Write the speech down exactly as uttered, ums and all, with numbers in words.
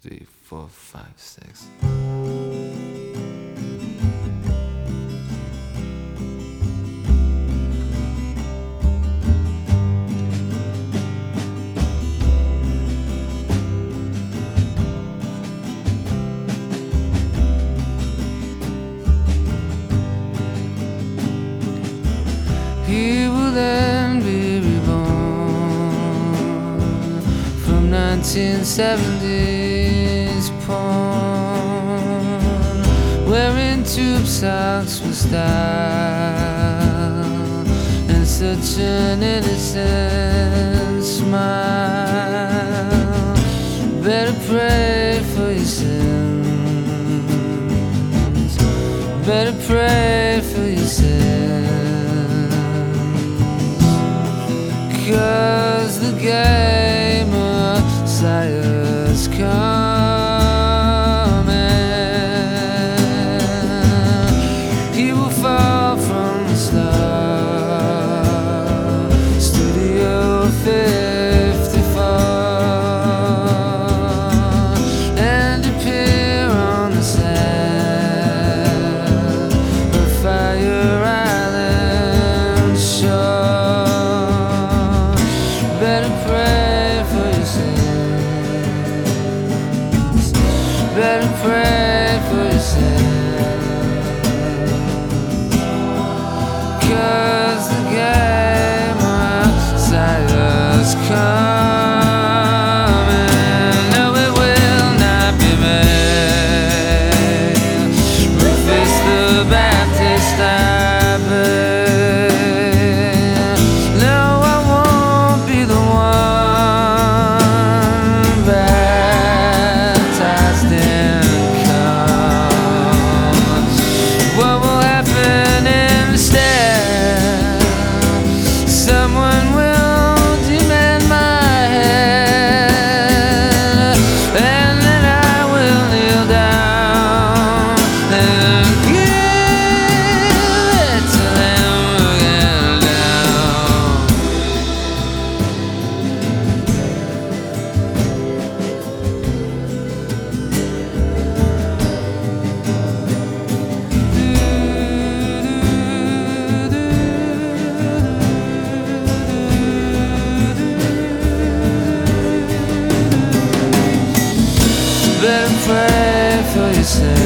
three, four, five, six. He will then be reborn from nineteen seventies porn, wearing tube socks with style and such an innocent smile. Better pray for your sins, better pray for your sins, 'cause the gay Messiah's coming. He will fall from the star, Studio fifty-four, and appear on the set of Fire Island shore. Better pray for your sins, better pray for your sins, 'cause the gay Messiah's coming. No, it will not be made. Rufus the Baptist, I bet. No, I won't be the one baptized in come. What will happen instead? Someone will demand my head, and then I will kneel down and give it to them again now. Better pray for yourself,